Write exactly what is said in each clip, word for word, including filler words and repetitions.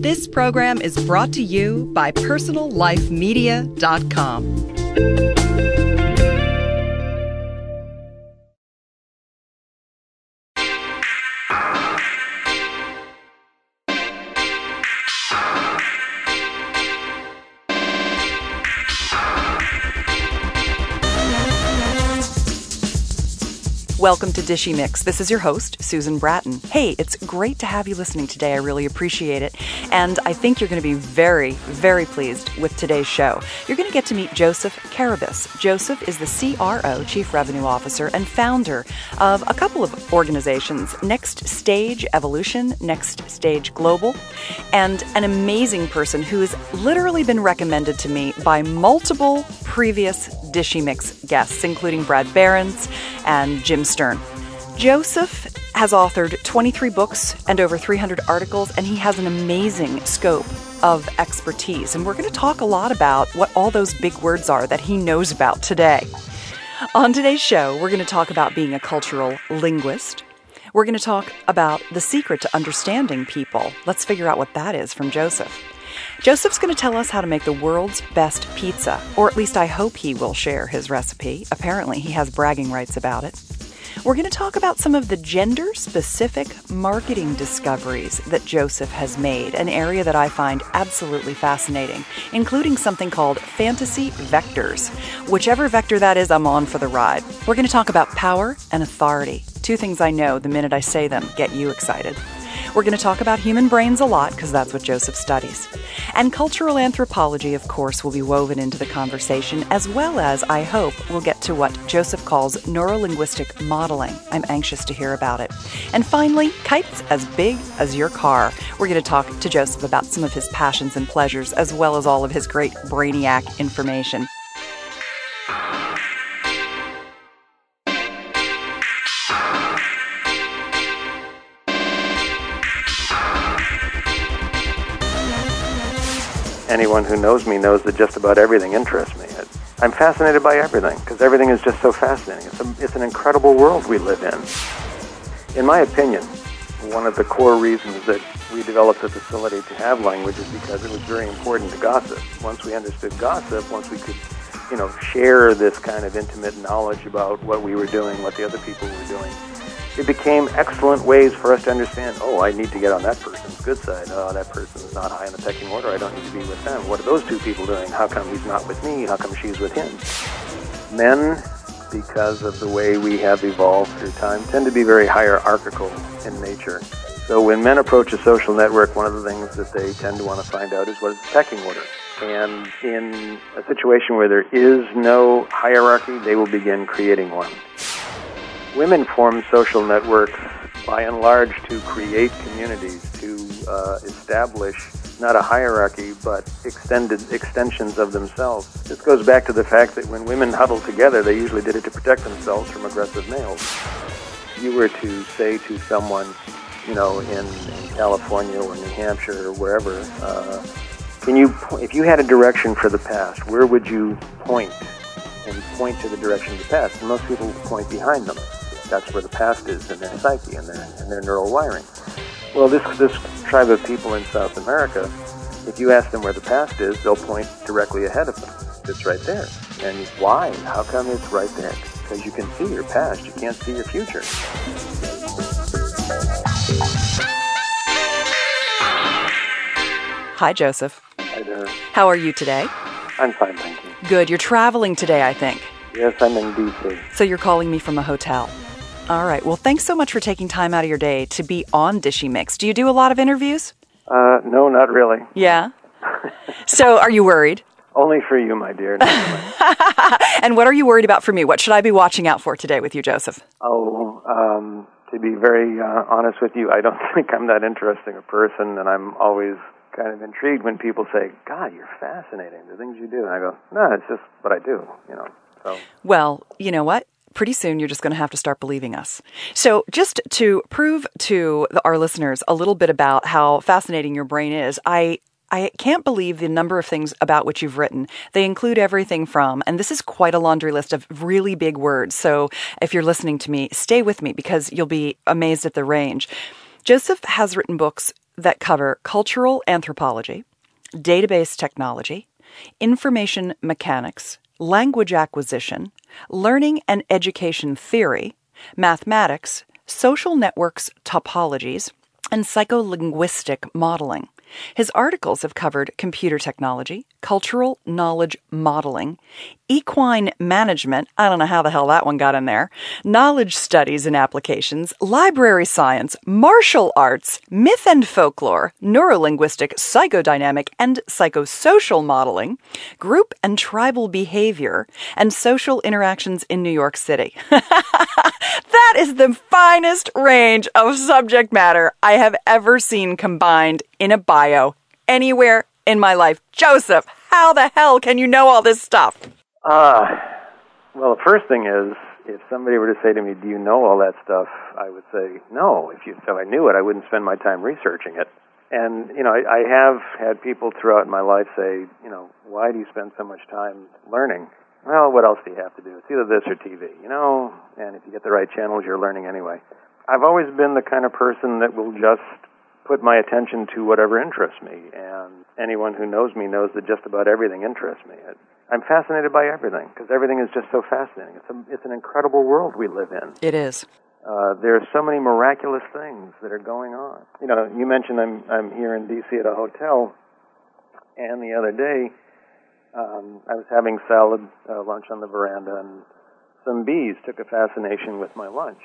This program is brought to you by personal life media dot com. Welcome to Dishy Mix. This is your host, Susan Bratton. Hey, it's great to have you listening today. I really appreciate it. And I think you're going to be very, very pleased with today's show. You're going to get to meet Joseph Karabis. Joseph is the C R O, Chief Revenue Officer, and founder of a couple of organizations, Next Stage Evolution, Next Stage Global, and an amazing person who has literally been recommended to me by multiple previous Dishy Mix guests, including Brad Behrens and Jim Stern. Joseph has authored twenty-three books and over three hundred articles, and he has an amazing scope of expertise. And we're going to talk a lot about what all those big words are that he knows about today. On today's show, we're going to talk about being a cultural linguist. We're going to talk about the secret to understanding people. Let's figure out what that is from Joseph. Joseph's going to tell us how to make the world's best pizza, or at least I hope he will share his recipe. Apparently, he has bragging rights about it. We're going to talk about some of the gender-specific marketing discoveries that Joseph has made, an area that I find absolutely fascinating, including something called fantasy vectors. Whichever vector that is, I'm on for the ride. We're going to talk about power and authority, two things I know the minute I say them get you excited. We're going to talk about human brains a lot, because that's what Joseph studies. And cultural anthropology, of course, will be woven into the conversation, as well as, I hope, we'll get to what Joseph calls neurolinguistic modeling. I'm anxious to hear about it. And finally, kites as big as your car. We're going to talk to Joseph about some of his passions and pleasures, as well as all of his great brainiac information. Anyone who knows me knows that just about everything interests me. I'm fascinated by everything, because everything is just so fascinating. It's, a, it's an incredible world we live in. In my opinion, one of the core reasons that we developed a facility to have language is because it was very important to gossip. Once we understood gossip, once we could, you know, share this kind of intimate knowledge about what we were doing, what the other people were doing, it became excellent ways for us to understand, oh, I need to get on that person's good side. Oh, that person is not high in the pecking order. I don't need to be with them. What are those two people doing? How come he's not with me? How come she's with him? Men, because of the way we have evolved through time, tend to be very hierarchical in nature. So when men approach a social network, one of the things that they tend to want to find out is what is the pecking order. And in a situation where there is no hierarchy, they will begin creating one. Women form social networks, by and large, to create communities, to uh, establish not a hierarchy, but extended extensions of themselves. This goes back to the fact that when women huddle together, they usually did it to protect themselves from aggressive males. If you were to say to someone, you know, in, in California or New Hampshire or wherever, uh, can you, if you had a direction for the past, where would you point? And point to the direction of the past. And most people point behind them. That's where the past is in their psyche and their, and their neural wiring. Well, this this tribe of people in South America, if you ask them where the past is, they'll point directly ahead of them. It's right there. And why? How come it's right there? Because you can see your past. You can't see your future. Hi, Joseph. Hi there. How are you today? I'm fine, thank you. Good. You're traveling today, I think. Yes, I'm in D C. So you're calling me from a hotel. All right. Well, thanks so much for taking time out of your day to be on Dishy Mix. Do you do a lot of interviews? Uh, no, not really. Yeah? So are you worried? Only for you, my dear. And what are you worried about for me? What should I be watching out for today with you, Joseph? Oh, um, to be very uh, honest with you, I don't think I'm that interesting a person, and I'm always kind of intrigued when people say, God, you're fascinating, the things you do. And I go, no, it's just what I do, you know. So. Well, you know what? Pretty soon you're just going to have to start believing us. So just to prove to the, our listeners a little bit about how fascinating your brain is, I I can't believe the number of things about which you've written. They include everything from, and this is quite a laundry list of really big words, so if you're listening to me, stay with me because you'll be amazed at the range. Joseph has written books that cover cultural anthropology, database technology, information mechanics, language acquisition, learning and education theory, mathematics, social networks topologies, and psycholinguistic modeling. His articles have covered computer technology, cultural knowledge modeling, equine management, I don't know how the hell that one got in there, knowledge studies and applications, library science, martial arts, myth and folklore, neurolinguistic, psychodynamic, and psychosocial modeling, group and tribal behavior, and social interactions in New York City. That is the finest range of subject matter I have ever seen combined in a bio anywhere in my life. Joseph, how the hell can you know all this stuff? Uh, well, the first thing is, if somebody were to say to me, do you know all that stuff? I would say, no. If you, if I knew it, I wouldn't spend my time researching it. And, you know, I, I have had people throughout my life say, you know, why do you spend so much time learning? Well, what else do you have to do? It's either this or T V, you know, and if you get the right channels, you're learning anyway. I've always been the kind of person that will just put my attention to whatever interests me, and anyone who knows me knows that just about everything interests me. I'm fascinated by everything, because everything is just so fascinating. It's, a, it's an incredible world we live in. It is. Uh, there are so many miraculous things that are going on. You know, you mentioned I'm, I'm here in D C at a hotel, and the other day, Um, I was having salad uh, lunch on the veranda, and some bees took a fascination with my lunch.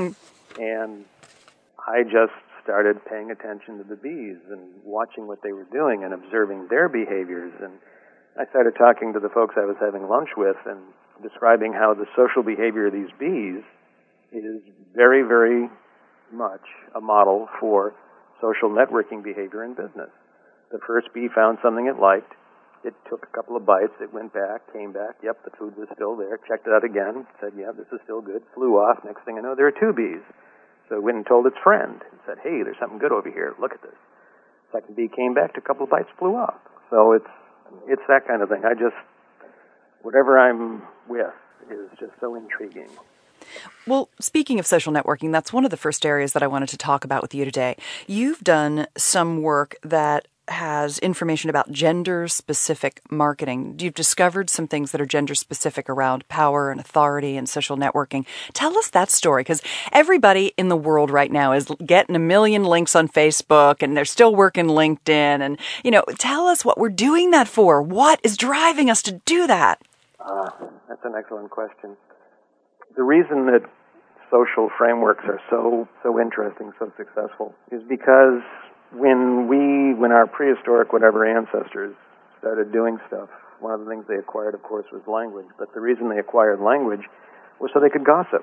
And I just started paying attention to the bees and watching what they were doing and observing their behaviors. And I started talking to the folks I was having lunch with and describing how the social behavior of these bees is very, very much a model for social networking behavior in business. The first bee found something it liked. It took a couple of bites. It went back, came back. Yep, the food was still there. Checked it out again. Said, yeah, this is still good. Flew off. Next thing I know, there are two bees. So it went and told its friend and said, hey, there's something good over here. Look at this. Second bee came back, took a couple of bites, flew off. So it's it's that kind of thing. I just, whatever I'm with is just so intriguing. Well, speaking of social networking, that's one of the first areas that I wanted to talk about with you today. You've done some work that has information about gender-specific marketing. You've discovered some things that are gender-specific around power and authority and social networking. Tell us that story, because everybody in the world right now is getting a million links on Facebook, and they're still working LinkedIn. And, you know, tell us what we're doing that for. What is driving us to do that? Uh, that's an excellent question. The reason that social frameworks are so so interesting, so successful, is because when we, when our prehistoric whatever ancestors started doing stuff, one of the things they acquired, of course, was language. But the reason they acquired language was so they could gossip.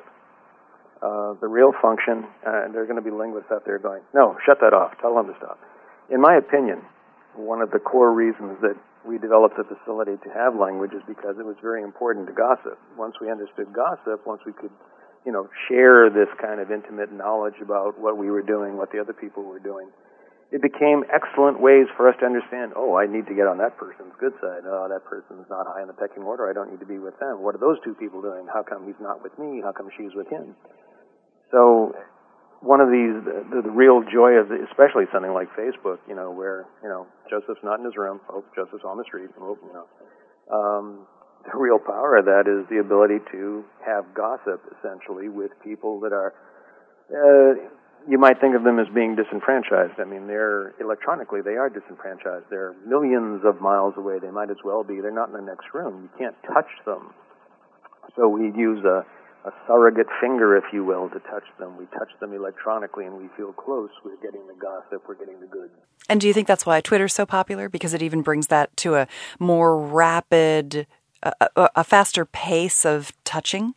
Uh, the real function, uh, and there are going to be linguists out there going, no, shut that off, tell them to stop. In my opinion, one of the core reasons that we developed the facility to have language is because it was very important to gossip. Once we understood gossip, once we could, you know, share this kind of intimate knowledge about what we were doing, what the other people were doing, it became excellent ways for us to understand, oh, I need to get on that person's good side. Oh, that person's not high in the pecking order. I don't need to be with them. What are those two people doing? How come he's not with me? How come she's with him? So one of these, the, the real joy of, the, especially something like Facebook, you know, where, you know, Joseph's not in his room. Oh, Joseph's on the street. Oh, you know. Um, the real power of that is the ability to have gossip, essentially, with people that are, uh, you might think of them as being disenfranchised. I mean, they're, electronically, they are disenfranchised. They're millions of miles away. They might as well be. They're not in the next room. You can't touch them. So we use a, a surrogate finger, if you will, to touch them. We touch them electronically, and we feel close. We're getting the gossip. We're getting the good. And do you think that's why Twitter's so popular? Because it even brings that to a more rapid, a, a, a faster pace of touching?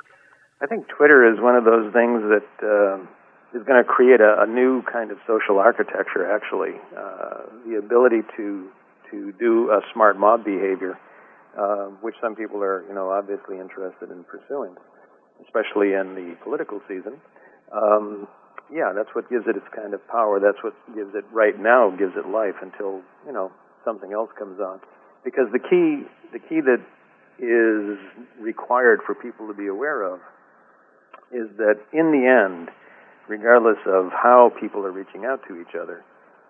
I think Twitter is one of those things that uh, is going to create a, a new kind of social architecture, actually. Uh, the ability to to do a smart mob behavior, uh, which some people are, you know, obviously interested in pursuing, especially in the political season. Um, yeah, that's what gives it its kind of power. That's what gives it, right now, gives it life until, you know, something else comes on. Because the key, the key that is required for people to be aware of is that in the end, regardless of how people are reaching out to each other,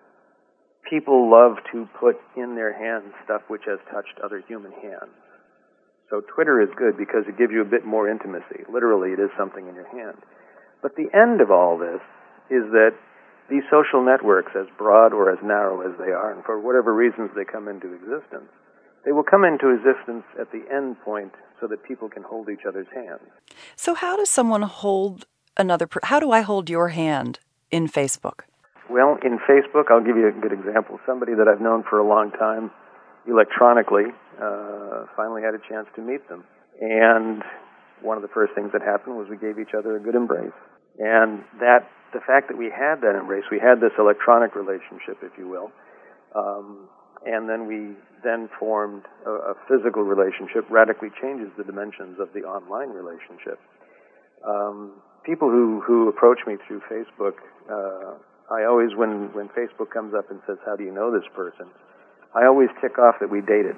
people love to put in their hands stuff which has touched other human hands. So Twitter is good because it gives you a bit more intimacy. Literally, it is something in your hand. But the end of all this is that these social networks, as broad or as narrow as they are, and for whatever reasons they come into existence, they will come into existence at the end point so that people can hold each other's hands. So how does someone hold another, per- how do I hold your hand in Facebook? Well, in Facebook, I'll give you a good example. Somebody that I've known for a long time electronically, uh, finally had a chance to meet them. And one of the first things that happened was we gave each other a good embrace. And that, the fact that we had that embrace, we had this electronic relationship, if you will, um, and then we then formed a, a physical relationship, radically changes the dimensions of the online relationship. Um, people who, who approach me through Facebook, uh, I always, when, when Facebook comes up and says, how do you know this person? I always tick off that we dated.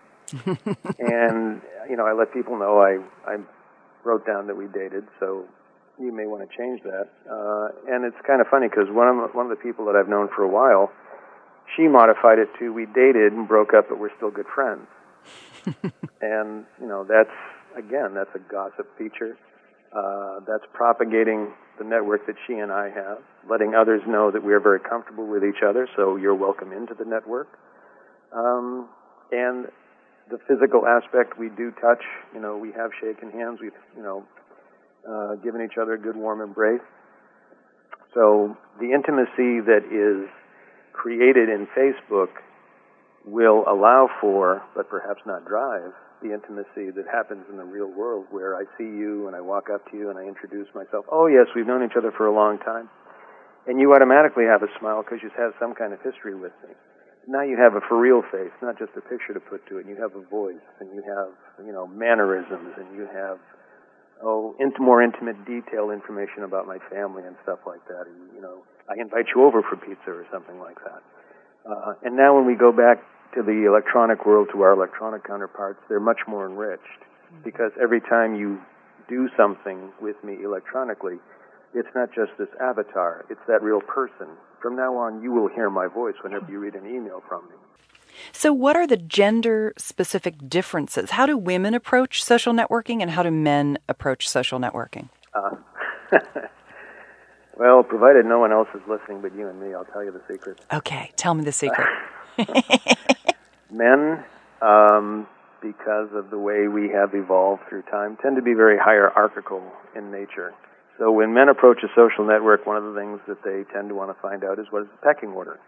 And, you know, I let people know I, I wrote down that we dated, so you may want to change that. Uh, and it's kind of funny because one of, one of the people that I've known for a while, she modified it to we dated and broke up, but we're still good friends. And, you know, that's, again, that's a gossip feature. Uh, that's propagating the network that she and I have, letting others know that we are very comfortable with each other, so you're welcome into the network. Um, and the physical aspect, we do touch, you know, we have shaken hands, we've, you know, uh, given each other a good warm embrace. So the intimacy that is created in Facebook will allow for, but perhaps not drive, the intimacy that happens in the real world where I see you and I walk up to you and I introduce myself. Oh, yes, we've known each other for a long time. And you automatically have a smile because you have some kind of history with me. Now you have a for real face, not just a picture to put to it. You have a voice, and you have, you know, mannerisms, and you have, oh, int- more intimate detail information about my family and stuff like that. And, you know, I invite you over for pizza or something like that. Uh, and now when we go back to the electronic world, to our electronic counterparts, they're much more enriched because every time you do something with me electronically, it's not just this avatar, it's that real person. From now on, you will hear my voice whenever you read an email from me. So what are the gender-specific differences? How do women approach social networking and how do men approach social networking? Uh, well, provided no one else is listening but you and me, I'll tell you the secret. Okay, tell me the secret. Men, um, because of the way we have evolved through time, tend to be very hierarchical in nature. So when men approach a social network, one of the things that they tend to want to find out is what is the pecking order.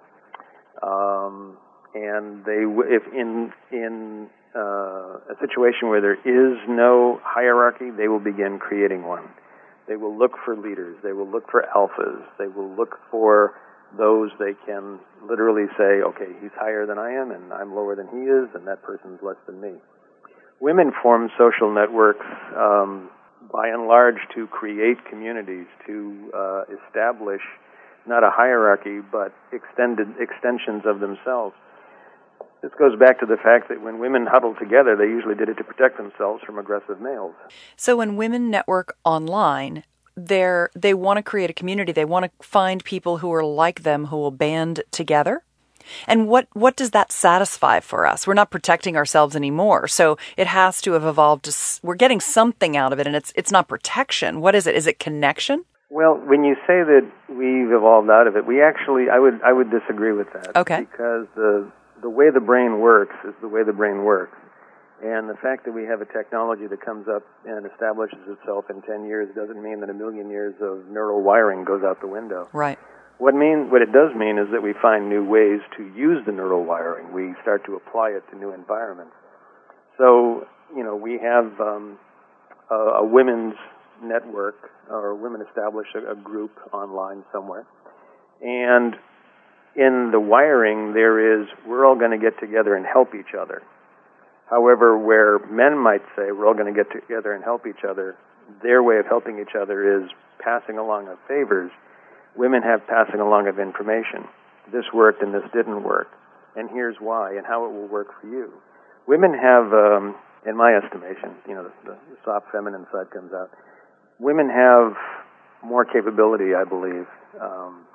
Um, and they, if in in uh, a situation where there is no hierarchy, they will begin creating one. They will look for leaders. They will look for alphas. They will look for those they can literally say, okay, he's higher than I am, and I'm lower than he is, and that person's less than me. Women form social networks um, by and large to create communities, to uh, establish not a hierarchy, but extended extensions of themselves. This goes back to the fact that when women huddled together, they usually did it to protect themselves from aggressive males. So when women network online, they're, they want to create a community. They want to find people who are like them who will band together. And what, what does that satisfy for us? We're not protecting ourselves anymore. So it has to have evolved to, we're getting something out of it, and it's it's not protection. What is it? Is it connection? Well, when you say that we've evolved out of it, we actually, I would I would disagree with that. Okay. Because the the way the brain works is the way the brain works. And the fact that we have a technology that comes up and establishes itself in ten years doesn't mean that a million years of neural wiring goes out the window. Right. What mean, what it does mean is that we find new ways to use the neural wiring. We start to apply it to new environments. So, you know, we have um, a, a women's network, or women establish a, a group online somewhere. And in the wiring, there is, we're all going to get together and help each other. However, where men might say we're all going to get together and help each other, their way of helping each other is passing along of favors. Women have passing along of information. This worked and this didn't work, and here's why, and how it will work for you. Women have, um, in my estimation, you know, the, the soft feminine side comes out. Women have more capability, I believe, um,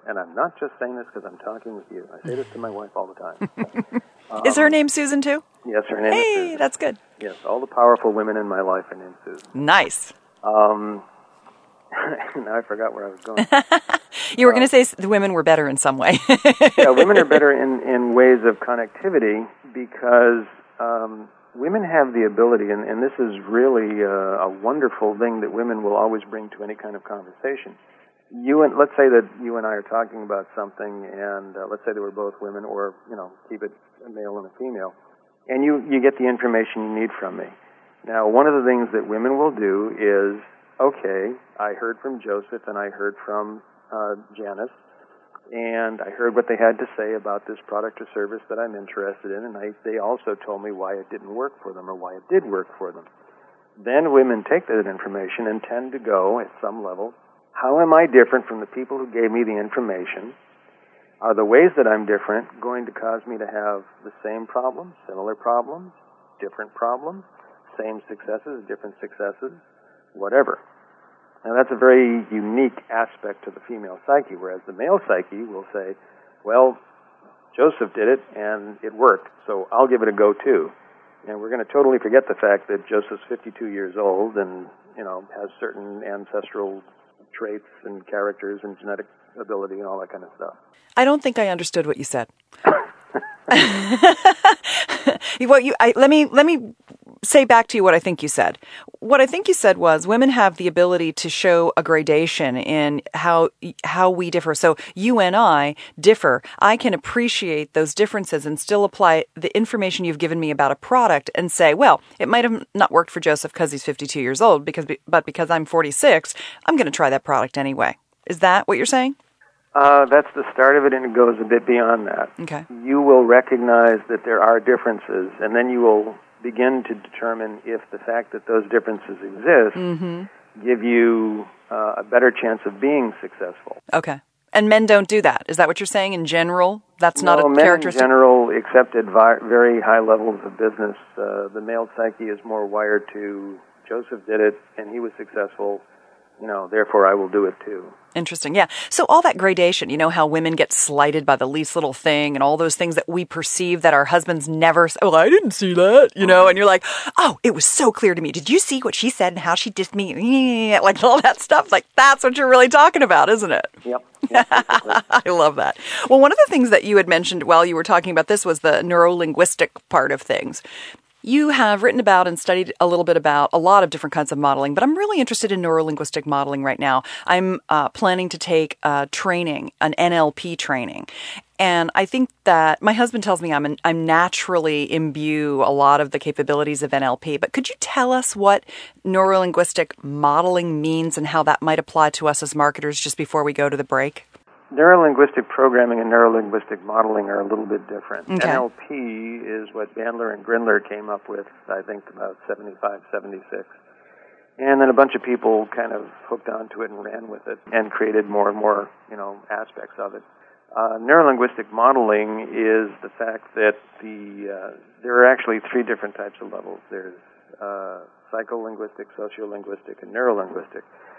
and I'm not just saying this because I'm talking with you. I say this to my wife all the time. Um, Is her name Susan too? Yes, her name hey, is Susan. Hey, that's good. Yes, all the powerful women in my life are named Susan. Nice. Um, now I forgot where I was going. You were uh, going to say the women were better in some way. Yeah, women are better in, in ways of connectivity because um, women have the ability, and, and this is really a, a wonderful thing that women will always bring to any kind of conversation. You and let's say that you and I are talking about something, and uh, let's say that we're both women, or you know, keep it a male and a female, and you you get the information you need from me. Now, one of the things that women will do is, okay, I heard from Joseph, and I heard from uh, Janice, and I heard what they had to say about this product or service that I'm interested in, and I, they also told me why it didn't work for them or why it did work for them. Then women take that information and tend to go, at some level, how am I different from the people who gave me the information? Are the ways that I'm different going to cause me to have the same problems, similar problems, different problems, same successes, different successes, whatever? Now, that's a very unique aspect to the female psyche, whereas the male psyche will say, well, Joseph did it, and it worked, so I'll give it a go, too. And we're going to totally forget the fact that Joseph's fifty-two years old and, you know, has certain ancestral traits and characters and genetic ability and all that kind of stuff. I don't think I understood what you said. What you, I, let me let me say back to you what I think you said. What I think you said was women have the ability to show a gradation in how how we differ. So you and I differ. I can appreciate those differences and still apply the information you've given me about a product and say, well, it might have not worked for Joseph because he's fifty-two years old, because but because I'm forty-six, I'm going to try that product anyway. Is that what you're saying? Uh, that's the start of it, and it goes a bit beyond that. Okay. You will recognize that there are differences, and then you will begin to determine if the fact that those differences exist mm-hmm. give you uh, a better chance of being successful. Okay. And men don't do that. Is that what you're saying in general? That's no, not a men characteristic? in general, except at vi- very high levels of business, uh, the male psyche is more wired to, Joseph did it, and he was successful, you know, therefore I will do it too. Interesting, yeah. So all that gradation, you know, how women get slighted by the least little thing and all those things that we perceive that our husbands never, oh, I didn't see that, you know, and you're like, oh, it was so clear to me. Did you see what she said and how she dissed me? Like all that stuff. Like that's what you're really talking about, isn't it? Yep. yep I love that. Well, one of the things that you had mentioned while you were talking about this was the neuro-linguistic part of things. You have written about and studied a little bit about a lot of different kinds of modeling, but I'm really interested in neurolinguistic modeling right now. I'm uh, planning to take uh, training, an N L P training. And I think that my husband tells me I'm an, I'm naturally imbue a lot of the capabilities of N L P. But could you tell us what neurolinguistic modeling means and how that might apply to us as marketers just before we go to the break? Neurolinguistic programming and neurolinguistic modeling are a little bit different. Okay. N L P is what Bandler and Grindler came up with, I think, about seventy-five, seventy-six. And then a bunch of people kind of hooked onto it and ran with it and created more and more, you know, aspects of it. Uh, neurolinguistic modeling is the fact that the uh, there are actually three different types of levels. There's uh, psycholinguistic, sociolinguistic, and neurolinguistic.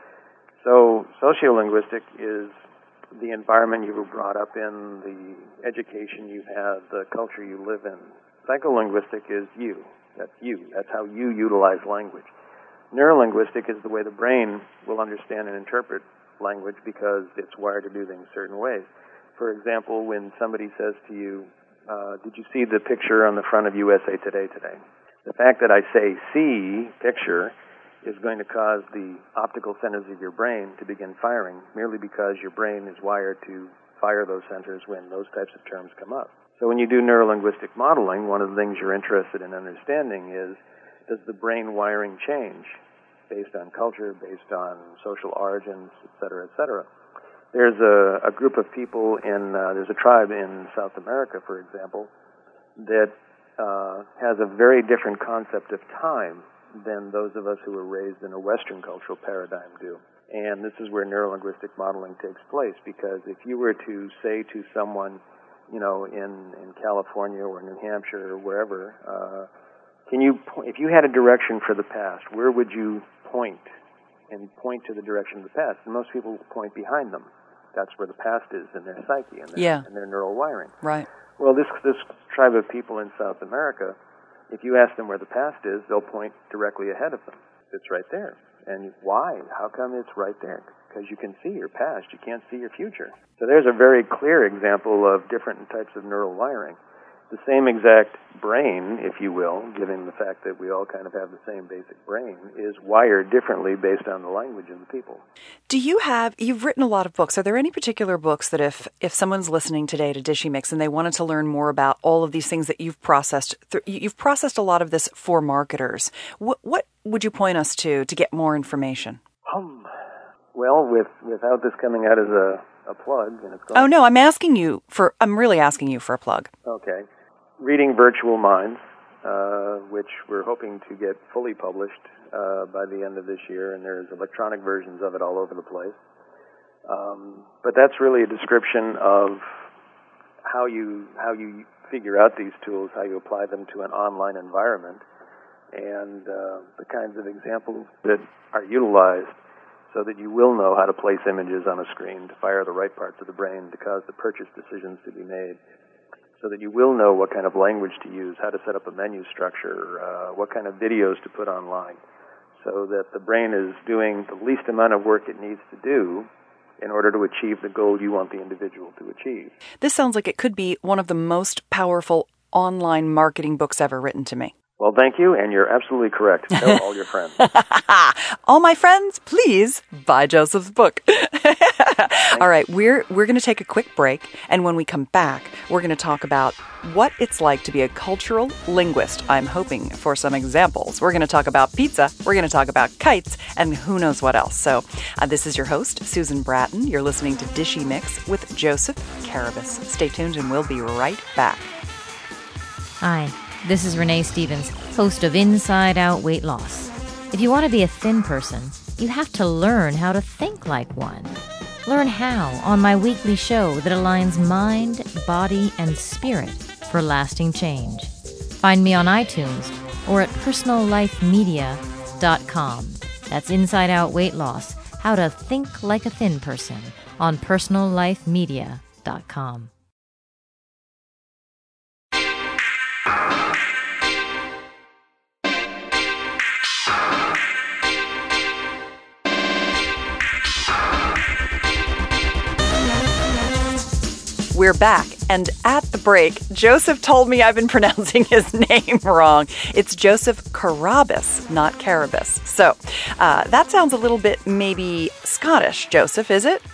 So sociolinguistic is the environment you were brought up in, the education you had, the culture you live in. Psycholinguistic is you. That's you. That's how you utilize language. Neurolinguistic is the way the brain will understand and interpret language because it's wired to do things certain ways. For example, when somebody says to you, uh, did you see the picture on the front of U S A Today today? The fact that I say see, picture, is going to cause the optical centers of your brain to begin firing merely because your brain is wired to fire those centers when those types of terms come up. So when you do neurolinguistic modeling, one of the things you're interested in understanding is, does the brain wiring change based on culture, based on social origins, et cetera, et cetera? There's a, a group of people in, uh, there's a tribe in South America, for example, that uh, has a very different concept of time than those of us who were raised in a Western cultural paradigm do. And this is where neurolinguistic modeling takes place, because if you were to say to someone, you know, in, in California or New Hampshire or wherever, uh, can you, po- if you had a direction for the past, where would you point? And point to the direction of the past. And most people point behind them. That's where the past is in their psyche and their, yeah. and their neural wiring. Right. Well, this this tribe of people in South America, if you ask them where the past is, they'll point directly ahead of them. It's right there. And why? How come it's right there? Because you can see your past. You can't see your future. So there's a very clear example of different types of neural wiring. The same exact brain, if you will, given the fact that we all kind of have the same basic brain, is wired differently based on the language of the people. Do you have, you've written a lot of books. Are there any particular books that if, if someone's listening today to Dishy Mix and they wanted to learn more about all of these things that you've processed, you've processed a lot of this for marketers. What, what would you point us to to get more information? Um, well, with without this coming out as a, a plug. And it's going oh, no, I'm asking you for, I'm really asking you for a plug. Okay. Reading Virtual Minds, uh, which we're hoping to get fully published uh, by the end of this year, and there's electronic versions of it all over the place. Um, but that's really a description of how you how you figure out these tools, how you apply them to an online environment, and uh, the kinds of examples that are utilized so that you will know how to place images on a screen to fire the right parts of the brain to cause the purchase decisions to be made, so that you will know what kind of language to use, how to set up a menu structure, uh, what kind of videos to put online, so that the brain is doing the least amount of work it needs to do in order to achieve the goal you want the individual to achieve. This sounds like it could be one of the most powerful online marketing books ever written to me. Well, thank you, and you're absolutely correct. Tell all your friends. All my friends, please buy Joseph's book. All right, we're we're going to take a quick break, and when we come back, we're going to talk about what it's like to be a cultural linguist. I'm hoping for some examples. We're going to talk about pizza, we're going to talk about kites, and who knows what else. So uh, this is your host, Susan Bratton. You're listening to Dishy Mix with Joseph Carabas. Stay tuned, and we'll be right back. Hi. This is Renee Stevens, host of Inside Out Weight Loss. If you want to be a thin person, you have to learn how to think like one. Learn how on my weekly show that aligns mind, body, and spirit for lasting change. Find me on iTunes or at personal life media dot com. That's Inside Out Weight Loss, how to think like a thin person on personal life media dot com. We're back, and at the break, Joseph told me I've been pronouncing his name wrong. It's Joseph Carabas, not Carabas. So uh, that sounds a little bit maybe Scottish, Joseph, is it?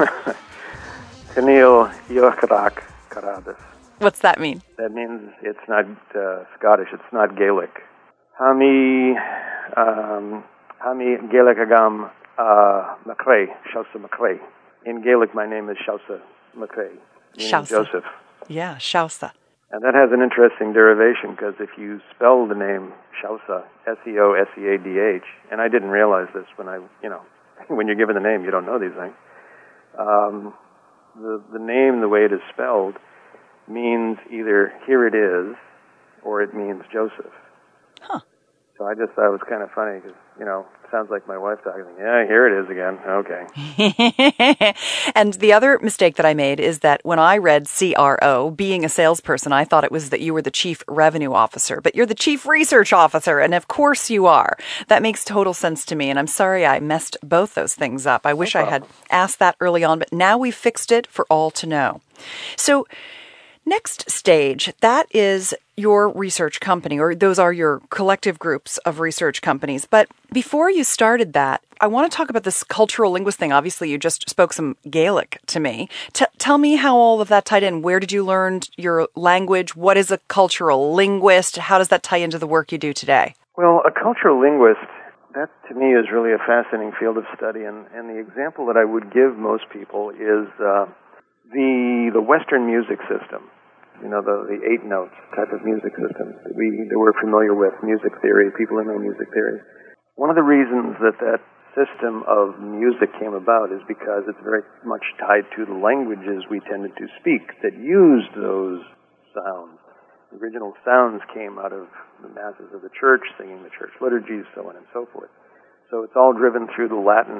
Camille Yochrak Carabas. What's that mean? That means it's not uh, Scottish, it's not Gaelic. Hami, um, Hami Gaelic Agam Macrae, Shausa Macrae. In Gaelic, my name is Shausa Macrae. Shausa. Joseph. Yeah, Shausa. And that has an interesting derivation, because if you spell the name Shausa, S E O S E A D H, and I didn't realize this when I, you know, when you're given the name, you don't know these things. Um, the, the name, the way it is spelled, means either here it is, or it means Joseph. Huh. So I just thought it was kind of funny, because, you know, it sounds like my wife talking. Yeah, here it is again. Okay. And the other mistake that I made is that when I read C R O, being a salesperson, I thought it was that you were the chief revenue officer, but you're the chief research officer, and of course you are. That makes total sense to me, and I'm sorry I messed both those things up. I wish I had asked that early on, but now we've fixed it for all to know. So, next stage, that is your research company, or those are your collective groups of research companies. But before you started that, I want to talk about this cultural linguist thing. Obviously, you just spoke some Gaelic to me. T- tell me how all of that tied in. Where did you learn your language? What is a cultural linguist? How does that tie into the work you do today? Well, a cultural linguist, that to me is really a fascinating field of study. And, and the example that I would give most people is uh, the the Western music system. You know, the, the eight notes type of music system that, we, that we're familiar with, music theory, people who know music theory. One of the reasons that that system of music came about is because it's very much tied to the languages we tended to speak that used those sounds. The original sounds came out of the masses of the church, singing the church liturgies, so on and so forth. So it's all driven through the Latin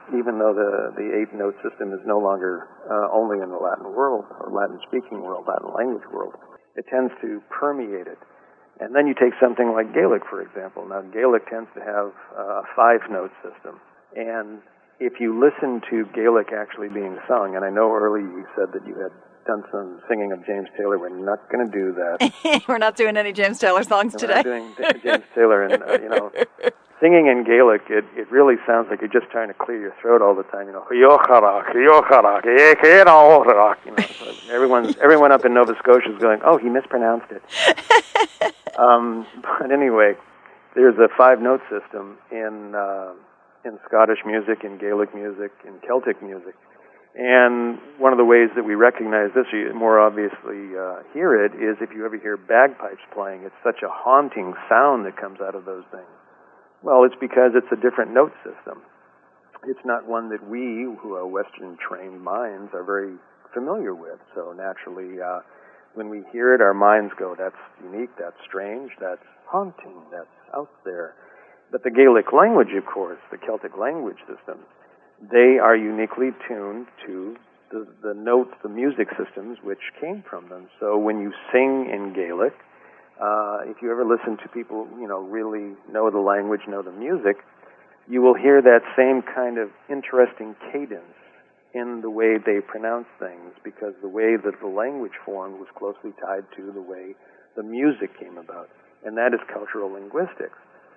even though the, the eight-note system is no longer uh, only in the Latin world, or Latin-speaking world, Latin language world, it tends to permeate it. And then you take something like Gaelic, for example. Now, Gaelic tends to have uh, a five-note system. And if you listen to Gaelic actually being sung, and I know earlier you said that you had done some singing of James Taylor. We're not going to do that. We're not doing any James Taylor songs We're today. We're not doing James Taylor. And, uh, you know, singing in Gaelic, it, it really sounds like you're just trying to clear your throat all the time. You know, you know, so everyone, everyone up in Nova Scotia is going, oh, he mispronounced it. um, but anyway, there's a five-note system in uh, in Scottish music, in Gaelic music, in Celtic music. And one of the ways that we recognize this, you more obviously uh, hear it, is if you ever hear bagpipes playing. It's such a haunting sound that comes out of those things. Well, it's because it's a different note system. It's not one that we, who are Western-trained minds, are very familiar with. So naturally, uh, when we hear it, our minds go, that's unique, that's strange, that's haunting, that's out there. But the Gaelic language, of course, the Celtic language system, they are uniquely tuned to the, the notes, the music systems which came from them. So when you sing in Gaelic, uh, if you ever listen to people, you know, really know the language, know the music, you will hear that same kind of interesting cadence in the way they pronounce things, because the way that the language formed was closely tied to the way the music came about. And that is cultural linguistics.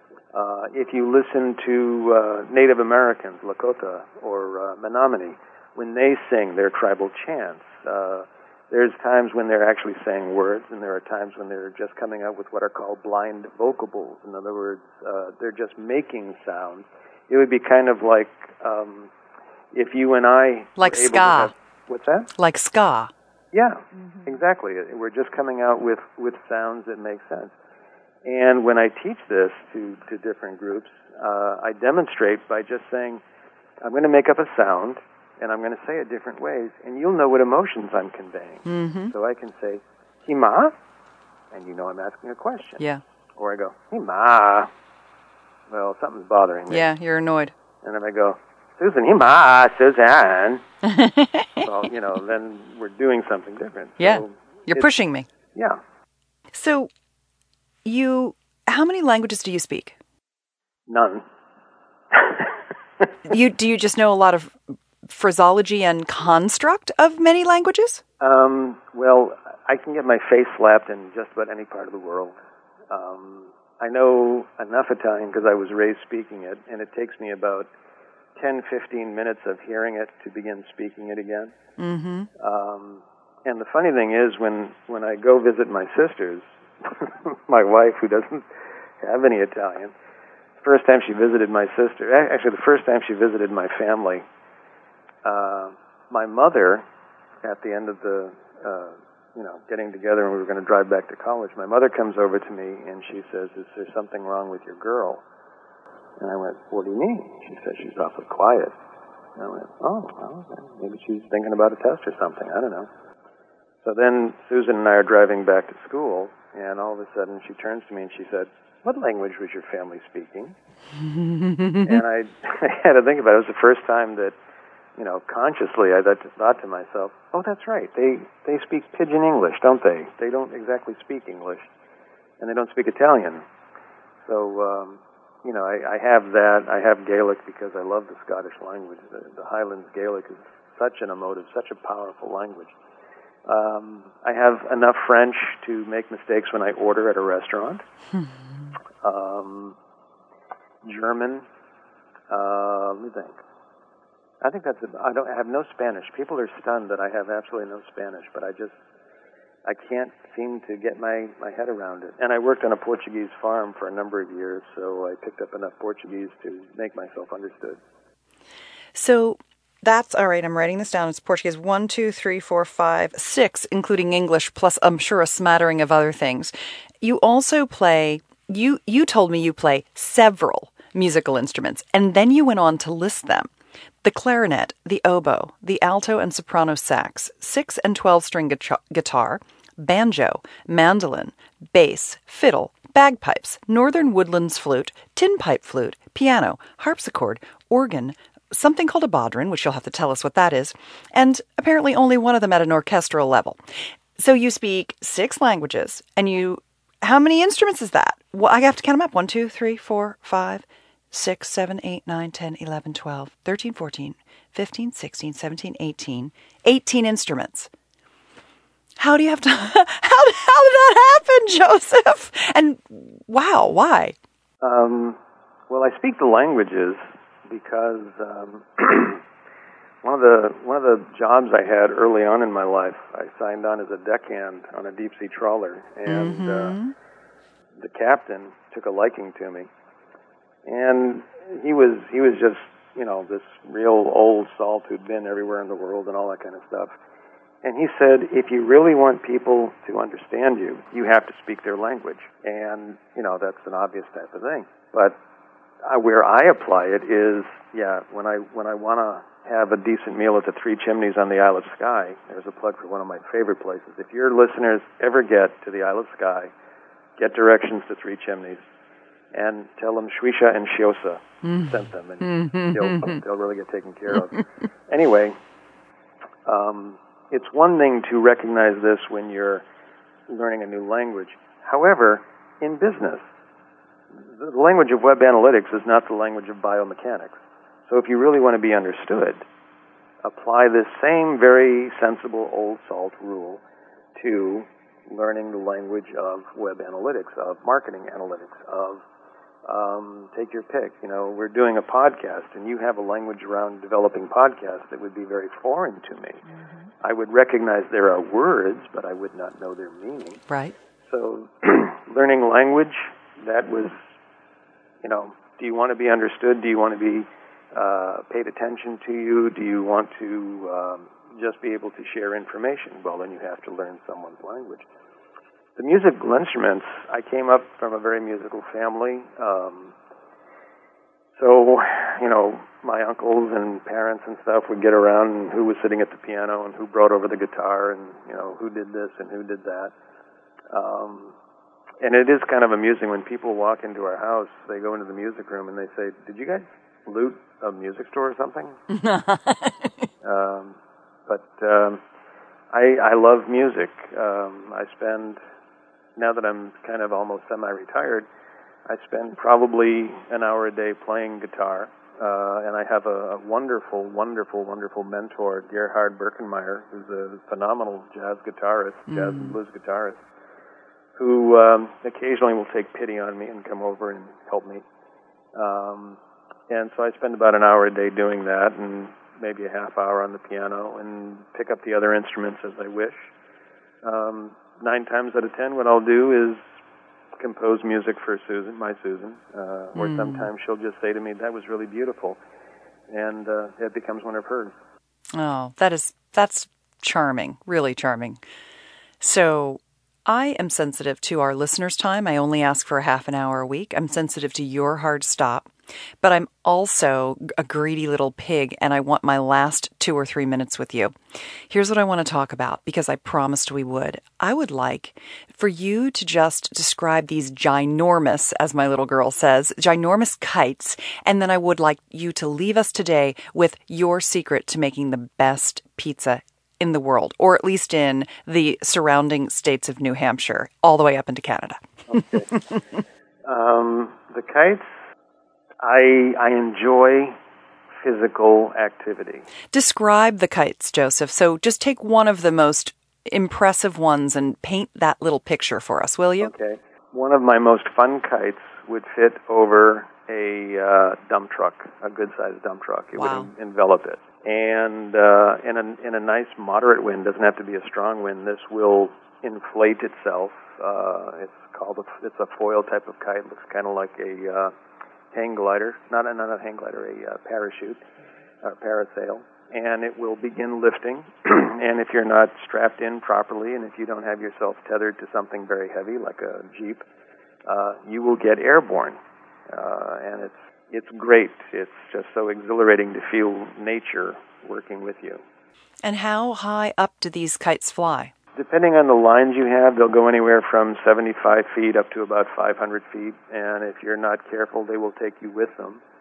Uh, if you listen to uh, Native Americans, Lakota or uh, Menominee, when they sing their tribal chants, uh, there's times when they're actually saying words, and there are times when they're just coming up with what are called blind vocables. In other words, uh, they're just making sound. It would be kind of like um, if you and I like were able ska. To have, what's that? Like ska. Yeah, mm-hmm. Exactly. We're just coming out with, with sounds that make sense. And when I teach this to, to different groups, uh, I demonstrate by just saying, I'm going to make up a sound, and I'm going to say it different ways, and you'll know what emotions I'm conveying. Mm-hmm. So I can say, Hima, and you know I'm asking a question. Yeah. Or I go, Hima. Well, something's bothering me. Yeah, you're annoyed. And then I go, Susan, Hima, Suzanne. Well, you know, then we're doing something different. Yeah. So you're pushing me. Yeah. So, you, how many languages do you speak? None. you do you just know a lot of phraseology and construct of many languages? Um, well, I can get my face slapped in just about any part of the world. Um, I know enough Italian because I was raised speaking it, and it takes me about ten, fifteen minutes of hearing it to begin speaking it again. Mm-hmm. Um, and the funny thing is, when, when I go visit my sisters, my wife, who doesn't have any Italian, the first time she visited my sister, actually the first time she visited my family, uh, my mother, at the end of the, uh, you know, getting together and we were going to drive back to college, my mother comes over to me and she says, is there something wrong with your girl? And I went, what do you mean? She said, she's awfully quiet. And I went, oh, well, maybe she's thinking about a test or something. I don't know. So then Susan and I are driving back to school, and all of a sudden she turns to me and she said, what language was your family speaking? And I, I had to think about it. It was the first time that, you know, consciously I thought to myself, oh, that's right. They, they speak Pidgin English, don't they? They don't exactly speak English, and they don't speak Italian. So, um, you know, I, I have that. I have Gaelic because I love the Scottish language. The, the Highlands Gaelic is such an emotive, such a powerful language. Um, I have enough French to make mistakes when I order at a restaurant. um, German. Uh, let me think. I think that's. A, I don't I have no Spanish. People are stunned that I have absolutely no Spanish, but I just I can't seem to get my, my head around it. And I worked on a Portuguese farm for a number of years, so I picked up enough Portuguese to make myself understood. So. That's all right. I'm writing this down. It's Portuguese. One, two, three, four, five, six, including English, plus I'm sure a smattering of other things. You also play, you, you told me you play several musical instruments, and then you went on to list them. The clarinet, the oboe, the alto and soprano sax, six and twelve-string guitar, banjo, mandolin, bass, fiddle, bagpipes, northern woodlands flute, tinpipe flute, piano, harpsichord, organ, something called a bodhran, which you'll have to tell us what that is, and apparently only one of them at an orchestral level. So you speak six languages, and you, how many instruments is that? Well, I have to count them up. One, two, three, four, five, six, seven, eight, nine, ten, eleven, twelve, thirteen, fourteen, fifteen, sixteen, seventeen, eighteen. eighteen instruments. How do you have to, how, how did that happen, Joseph? And wow, why? Um, well, I speak the languages because um, one of the one of the jobs I had early on in my life, I signed on as a deckhand on a deep sea trawler, and mm-hmm. uh, the captain took a liking to me, and he was he was just you know this real old salt who'd been everywhere in the world and all that kind of stuff. And he said, if you really want people to understand you, you have to speak their language. And, you know, that's an obvious type of thing. But uh, where I apply it is, yeah, when I when I want to have a decent meal at the Three Chimneys on the Isle of Skye, there's a plug for one of my favorite places. If your listeners ever get to the Isle of Skye, get directions to Three Chimneys, and tell them Shwisha and Shiosa mm. sent them, and mm-hmm. they'll, they'll really get taken care of. Anyway, um... it's one thing to recognize this when you're learning a new language. However, in business, the language of web analytics is not the language of biomechanics. So if you really want to be understood, apply this same very sensible old salt rule to learning the language of web analytics, of marketing analytics, of Um, take your pick. You know, we're doing a podcast, and you have a language around developing podcasts that would be very foreign to me. Mm-hmm. I would recognize there are words, but I would not know their meaning. Right. So, learning language, that was, you know, do you want to be understood? Do you want to be uh, paid attention to you? Do you want to um, just be able to share information? Well, then you have to learn someone's language. The musical instruments, I came up from a very musical family. Um, so, you know, my uncles and parents and stuff would get around and who was sitting at the piano and who brought over the guitar and, you know, who did this and who did that. Um, and it is kind of amusing when people walk into our house, they go into the music room and they say, did you guys loot a music store or something? um, but um, I, I love music. Um, I spend... Now that I'm kind of almost semi-retired, I spend probably an hour a day playing guitar, uh, and I have a, a wonderful, wonderful, wonderful mentor, Gerhard Birkenmeyer, who's a phenomenal jazz guitarist, mm. jazz and blues guitarist, who um, occasionally will take pity on me and come over and help me. Um, and so I spend about an hour a day doing that, and maybe a half hour on the piano, and pick up the other instruments as I wish. Um, Nine times out of ten, what I'll do is compose music for Susan, my Susan, uh, or mm. sometimes she'll just say to me, that was really beautiful, and uh, it becomes one of hers. Oh, that is, that's charming, really charming. So I am sensitive to our listeners' time. I only ask for a half an hour a week. I'm sensitive to your hard stop. But I'm also a greedy little pig, and I want my last two or three minutes with you. Here's what I want to talk about, because I promised we would. I would like for you to just describe these ginormous, as my little girl says, ginormous kites, and then I would like you to leave us today with your secret to making the best pizza in the world, or at least in the surrounding states of New Hampshire, all the way up into Canada. Okay. um, the kites... I, I enjoy physical activity. Describe the kites, Joseph. So just take one of the most impressive ones and paint that little picture for us, will you? Okay. One of my most fun kites would fit over a uh, dump truck, a good-sized dump truck. It wow. would en- envelop it. And uh, in, a, in a nice moderate wind, doesn't have to be a strong wind, this will inflate itself. Uh, it's called a, it's a foil type of kite. It looks kind of like a... Uh, hang glider, not a, not a hang glider, a uh, parachute, or parasail, and it will begin lifting. And if you're not strapped in properly, and if you don't have yourself tethered to something very heavy, like a Jeep, uh, you will get airborne. Uh, and it's it's great. It's just so exhilarating to feel nature working with you. And how high up do these kites fly? Depending on the lines you have, they'll go anywhere from seventy-five feet up to about five hundred feet. And if you're not careful, they will take you with them.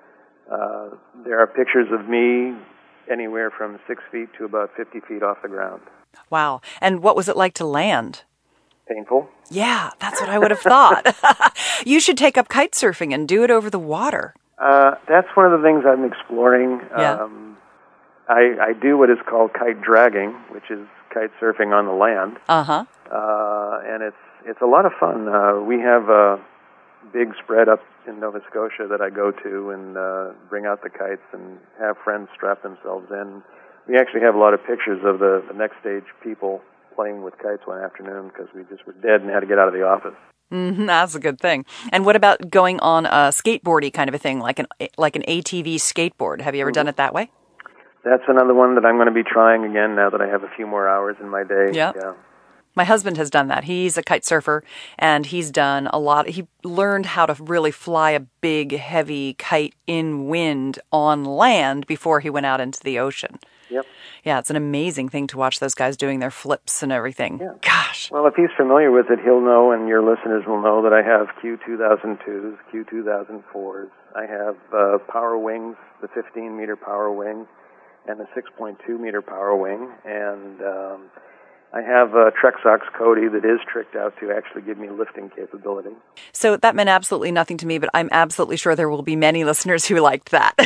Uh, there are pictures of me anywhere from six feet to about fifty feet off the ground. Wow. And what was it like to land? Painful. Yeah, that's what I would have thought. You should take up kite surfing and do it over the water. Uh, that's one of the things I'm exploring. Yeah. Um, I, I do what is called kite dragging, which is kite surfing on the land. Uh-huh. Uh, and it's it's a lot of fun. Uh, we have a big spread up in Nova Scotia that I go to and uh, bring out the kites and have friends strap themselves in. We actually have a lot of pictures of the, the next stage people playing with kites one afternoon because we just were dead and had to get out of the office. Mm-hmm, that's a good thing. And what about going on a skateboardy kind of a thing, like an like an A T V skateboard? Have you ever mm-hmm. done it that way? That's another one that I'm going to be trying again now that I have a few more hours in my day. Yep. Yeah. My husband has done that. He's a kite surfer, and he's done a lot. He learned how to really fly a big, heavy kite in wind on land before he went out into the ocean. Yep. Yeah, it's an amazing thing to watch those guys doing their flips and everything. Yeah. Gosh. Well, if he's familiar with it, he'll know, and your listeners will know, that I have Q two thousand twos, Q two thousand fours. I have uh, power wings, the fifteen meter power wing, and the six point two meter power wing, and um, I have a Trexox Cody that is tricked out to actually give me lifting capability. So that meant absolutely nothing to me, but I'm absolutely sure there will be many listeners who liked that.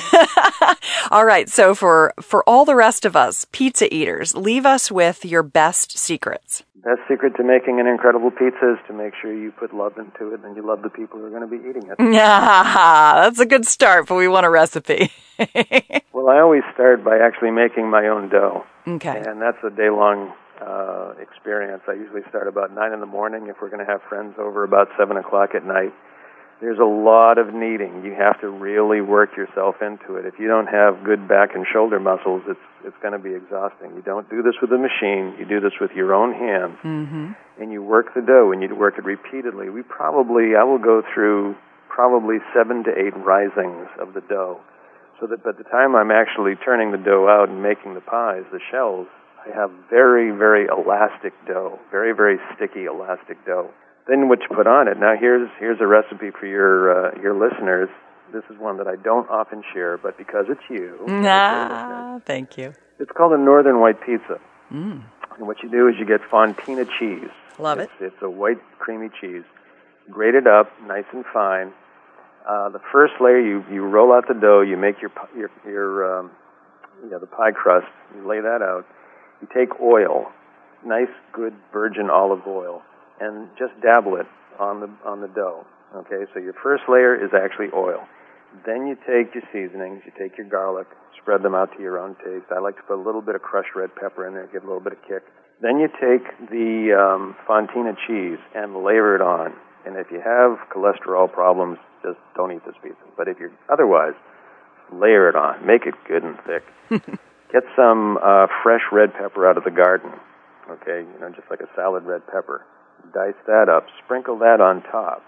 All right, so for, for all the rest of us, pizza eaters, leave us with your best secrets. Best secret to making an incredible pizza is to make sure you put love into it and you love the people who are going to be eating it. Yeah, that's a good start, but we want a recipe. Well, I always start by actually making my own dough. Okay. And that's a day-long uh, experience. I usually start about nine in the morning. If we're going to have friends over, about seven o'clock at night. There's a lot of kneading. You have to really work yourself into it. If you don't have good back and shoulder muscles, it's it's going to be exhausting. You don't do this with a machine. You do this with your own hands. Mm-hmm. And you work the dough, and you work it repeatedly. We probably, I will go through probably seven to eight risings of the dough, so that by the time I'm actually turning the dough out and making the pies, the shells, I have very, very elastic dough, very, very sticky elastic dough. Then what you put on it. Now here's here's a recipe for your uh, your listeners. This is one that I don't often share, but because it's you. Ah, thank you. It's called a Northern White Pizza. Mm. And what you do is you get Fontina cheese. Love it's, it. It's a white creamy cheese. Grate it up, nice and fine. Uh, the first layer, you, you roll out the dough. You make your your your um, you know, the pie crust. You lay that out. You take oil, nice good virgin olive oil, and just dabble it on the on the dough. Okay, so your first layer is actually oil. Then you take your seasonings, you take your garlic, spread them out to your own taste. I like to put a little bit of crushed red pepper in there, give it a little bit of kick. Then you take the um, Fontina cheese and layer it on. And if you have cholesterol problems, just don't eat this pizza. But if you're otherwise, layer it on. Make it good and thick. Get some uh, fresh red pepper out of the garden. Okay, you know, just like a salad red pepper. Dice that up, sprinkle that on top.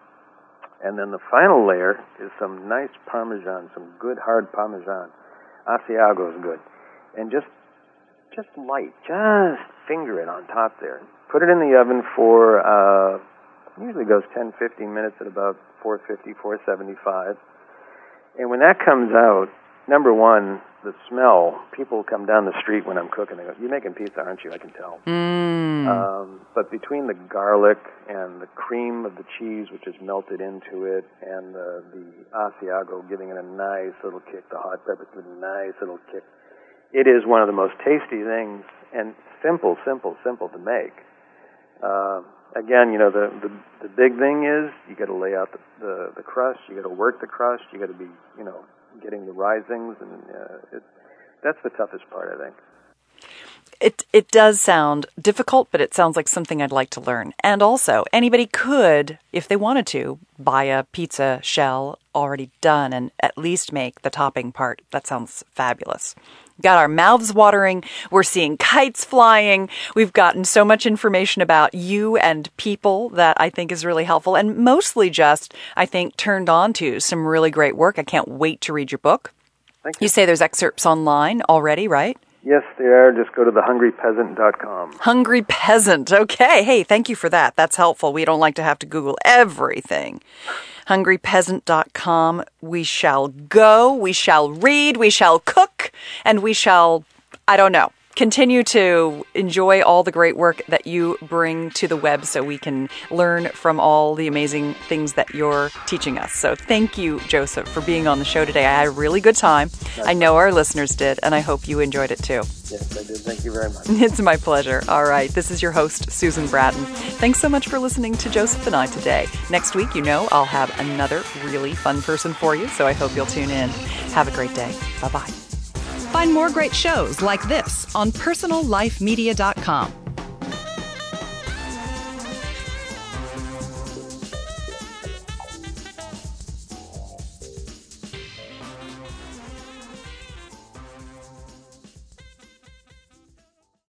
And then the final layer is some nice Parmesan, some good hard Parmesan. Asiago is good. And just just light, just finger it on top there. Put it in the oven for, uh, usually goes ten, fifteen minutes at about four fifty, four seventy-five. And when that comes out, number one, the smell, people come down the street when I'm cooking. They go, "You're making pizza, aren't you?" I can tell. Mm. Um, but between the garlic and the cream of the cheese, which is melted into it, and the, the Asiago giving it a nice little kick, the hot peppers with a nice little kick, it is one of the most tasty things, and simple, simple, simple to make. Uh, again, you know, the, the the big thing is you got to lay out the, the, the crust, you got to work the crust, you got to be, you know, getting the risings, and uh, it, that's the toughest part, I think. It it does sound difficult, but it sounds like something I'd like to learn. And also, anybody could, if they wanted to, buy a pizza shell already done and at least make the topping part. That sounds fabulous. Got our mouths watering. We're seeing kites flying. We've gotten so much information about you and people that I think is really helpful, and mostly just, I think, turned on to some really great work. I can't wait to read your book. Thank you. You say there's excerpts online already, right? Yes, they are. Just go to the hungry peasant dot com. Hungry Peasant. Okay. Hey, thank you for that. That's helpful. We don't like to have to Google everything. hungry peasant dot com. We shall go, we shall read, we shall cook, and we shall, I don't know, continue to enjoy all the great work that you bring to the web so we can learn from all the amazing things that you're teaching us. So thank you, Joseph, for being on the show today. I had a really good time. I know our listeners did, and I hope you enjoyed it too. Yes, I did. Thank you very much. It's my pleasure. All right. This is your host, Susan Bratton. Thanks so much for listening to Joseph and I today. Next week, you know, I'll have another really fun person for you, so I hope you'll tune in. Have a great day. Bye-bye. Find more great shows like this on personal life media dot com.